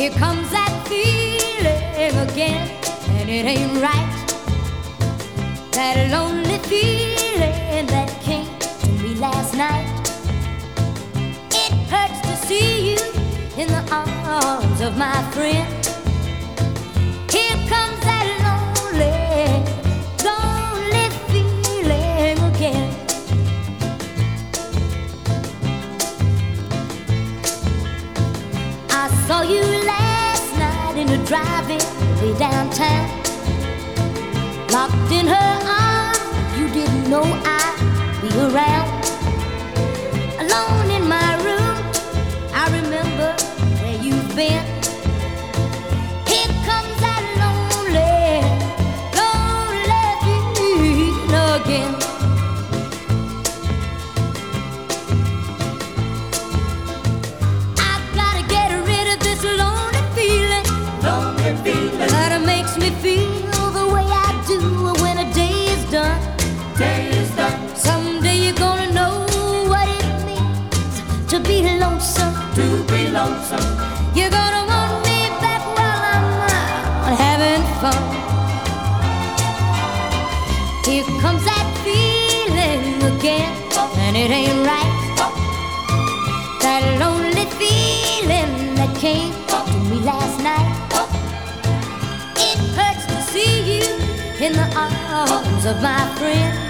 Here comes that feeling again, and it ain't right. That lonely feeling that came to me last night. It hurts to see you in the arms of my friend. Here comes that lonely, lonely feeling again. I saw you last night in a drive-in way downtown. Locked in her arms, you didn't know I'd be around. Alone in my room, I remember where you've been. Here comes that lonely, lonely feeling again. I've gotta get rid of this lonely feeling, that it makes me feel the way I do when a day is done. Someday you're gonna know what it means to be lonesome. You're gonna want me back while I'm out having fun. Here comes that feeling again, and it ain't right. That lonely feeling that came to me last night. It hurts to see you in the arms of my friend.